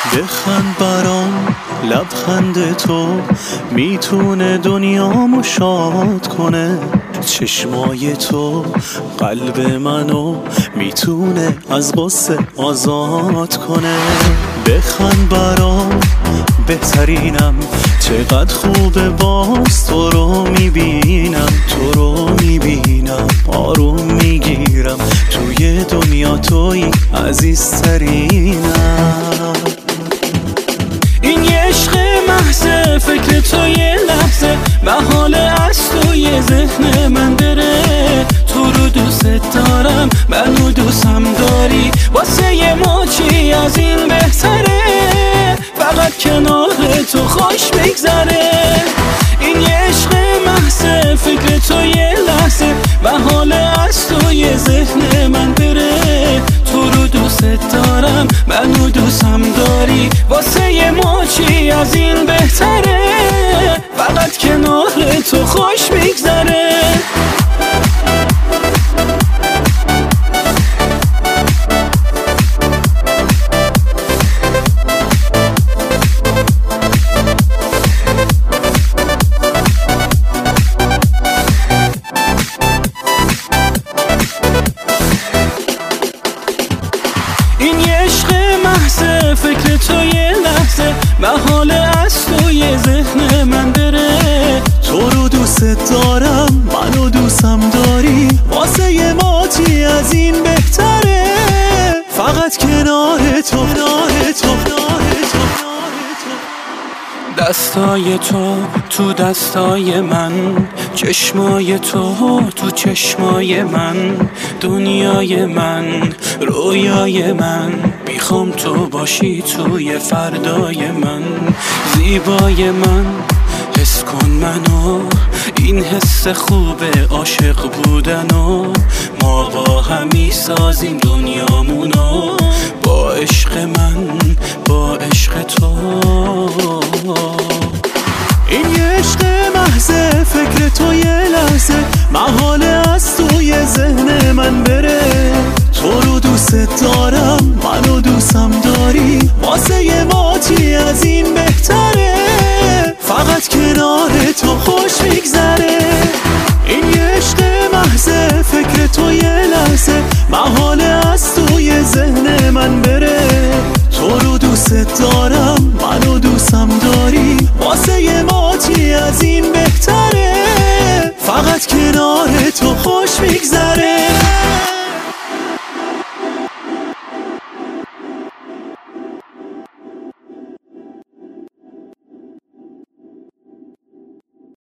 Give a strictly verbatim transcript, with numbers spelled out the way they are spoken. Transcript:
بخند برام لبخند تو میتونه دنیامو شاد کنه، چشمای تو قلب منو میتونه از غصه آزاد کنه. بخند برام بهترینم، چقدر خوبه باز تو رو میبینم، تو رو میبینم آروم میگیرم، توی دنیا توی عزیزترینم. این یه عشق محضه، فکر تو یه لحظه محاله از توی ذهن من بره. تو رو دوست دارم، منو دوستم داری، واسه یه ماچی از این بهتره، فقط کنار تو خوش بگذره. این یه عشق محضه، فکر تو یه لحظه محاله از توی ذهن من بره. تو رو دوست دارم، منو دوستم داری، واسه یه ماچی از این بهتره، فقط کنار تو خوش بگذره. این یه عشق محضه، فکر تو یه لحظه محاله از توی ذهن من بره. تو رو دوست دارم، منو دوستم داری، واسه یه ماچی از این بهتره، فقط کنار تو کنار تو کنار تو. دستای تو تو دستای من، چشمای تو تو چشمای من، دنیای من رویای من، میخوام تو باشی توی فردای من. زیبای من حس کن منو، این حس خوبه عاشق بودنو، ما با همی سازیم دنیامونو، با عشق من با عشق تو. این یه عشق محضه، فکر تو یه لحظه محاله از توی ذهن من بره. تو رو دوست دارم، منو دوست